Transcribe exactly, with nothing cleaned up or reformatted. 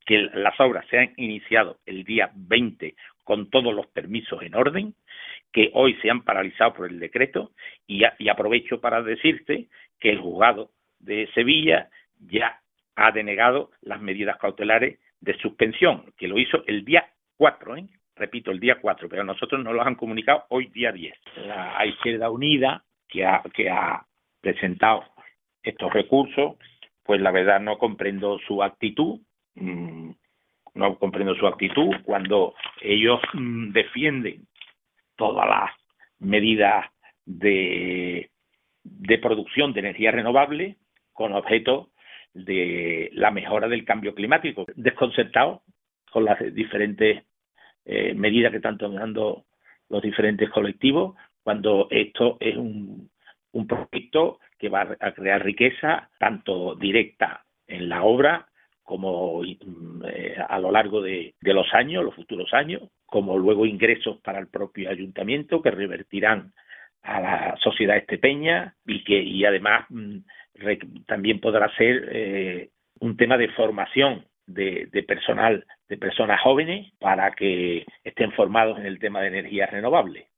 que las obras se han iniciado el día veinte con todos los permisos en orden, que hoy se han paralizado por el decreto, y, a, y aprovecho para decirte que el juzgado de Sevilla ya ha denegado las medidas cautelares de suspensión, que lo hizo el día cuatro, ¿eh? Repito, el día cuatro, pero nosotros nos lo han comunicado hoy día diez. La Izquierda Unida, que ha, que ha presentado estos recursos, pues la verdad no comprendo su actitud, mmm, no comprendo su actitud cuando ellos mmm, defienden todas las medidas de, de producción de energía renovable con objeto de la mejora del cambio climático. Desconcertados con las diferentes eh, medidas que están tomando los diferentes colectivos, cuando esto es un, un proyecto que va a crear riqueza tanto directa en la obra como eh, a lo largo de, de los años, los futuros años, como luego ingresos para el propio ayuntamiento que revertirán a la sociedad estepeña y que y además mmm, re, también podrá ser eh, un tema de formación de, de personal, de personas jóvenes para que estén formados en el tema de energías renovables.